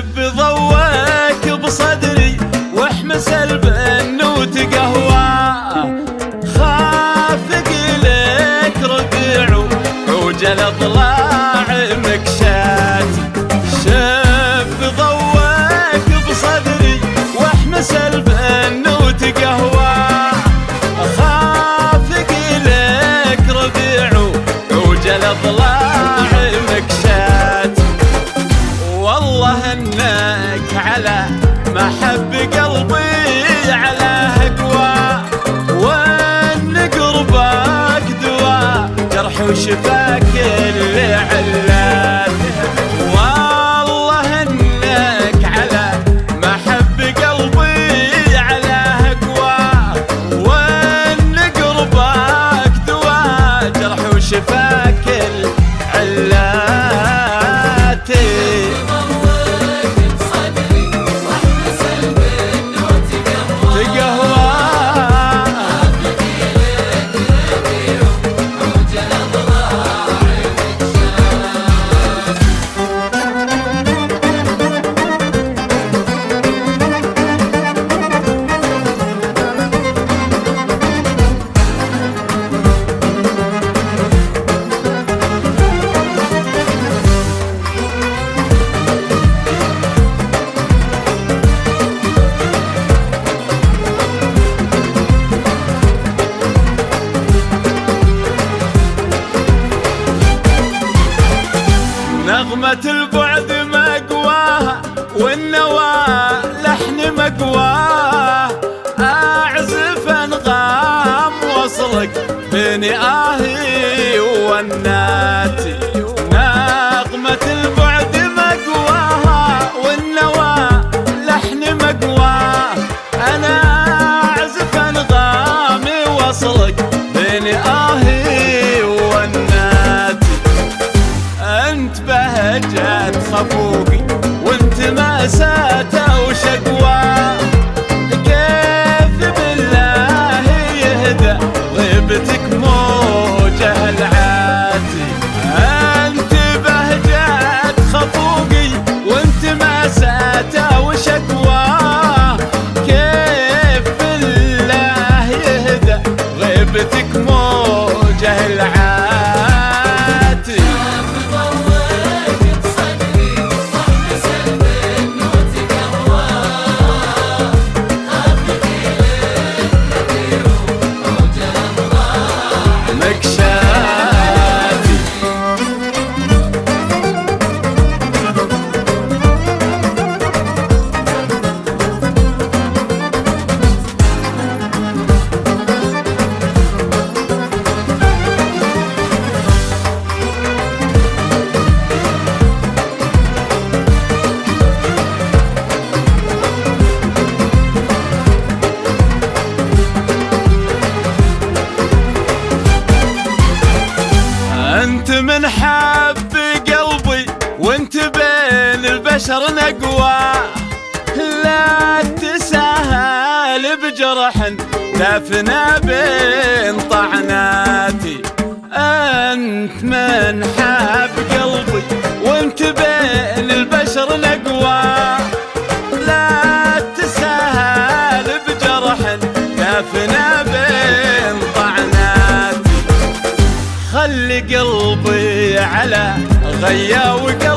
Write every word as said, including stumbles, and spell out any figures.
شب ضوك بصدري واحمس البنوت قهوة، خافق لك ربيع وجل اضلاع مكشات. شب ضوك بصدري واحمس البنوت قهوة، خافق لك ربيع وجل اضلاع مكشات. والله انك على محب قلبي على هقوى، وان قربك دواء جرح وشفاك اللي علات. والله انك على محب قلبي على هقوى، وان قربك دواء جرح وشفاك العلات. نغمة البعد مقواها والنوى لحن مقواه، أعزف أنغام وصلك بين آهي والناتي. نغمة البعد مقواها والنوى لحن مقواه، أنا أعزف أنغامي وصلك بين آهي والناتي. انت بهجات خفوقي وانت مأساته وشقواه، كيف بالله يهدى غيبتك موجه العاتي. انت بهجات خفوقي وانت مأساته وشقواه، كيف بالله يهدى غيبتك موجه العاتي. انت من حب قلبي وانت بين البشر نقوى، لا تساهل بجرح دافنا بين طعناتي. انت من حب قلبي وانت بين البشر نقوى، لا تساهل بجرح دافنا بين طعناتي. خلي قلبي على غيا وقلبي